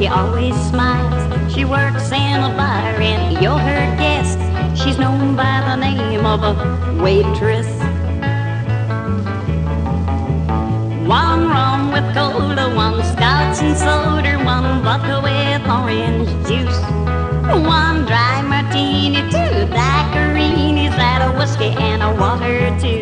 always smiles. She works in a bar and you're her guest. She's known by the name of a waitress. One rum with cola, one scotch and soda, one vodka with orange juice, one dry martini, two daiquiris, that a whiskey and a water too.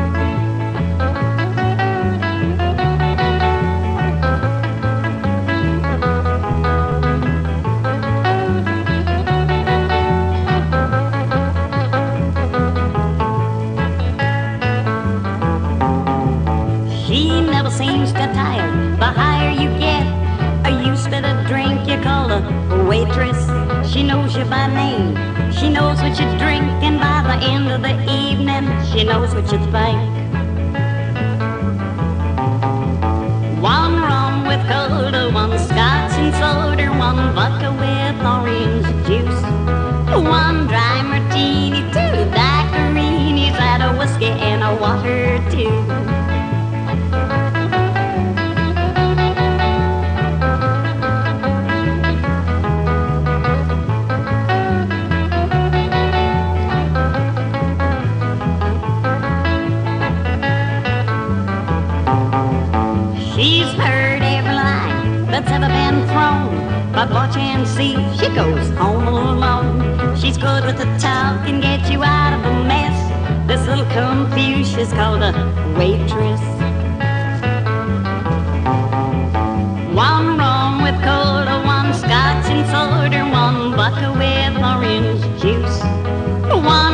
She never seems to tire. The higher you get, you spit a drink, you call her waitress. She knows you by name. She knows what you drink, and by the end of the evening, she knows what you think. One rum with cola, one scotch and soda, one vodka with orange juice, one dry martini, two daiquiris, that a whiskey and a water too. She's heard every line that's ever been thrown, but watch and see, she goes home alone. She's good with the talk and get you out of a mess. This little Confucius called a waitress. One rum with cola, one scotch and soda, one vodka with orange juice, one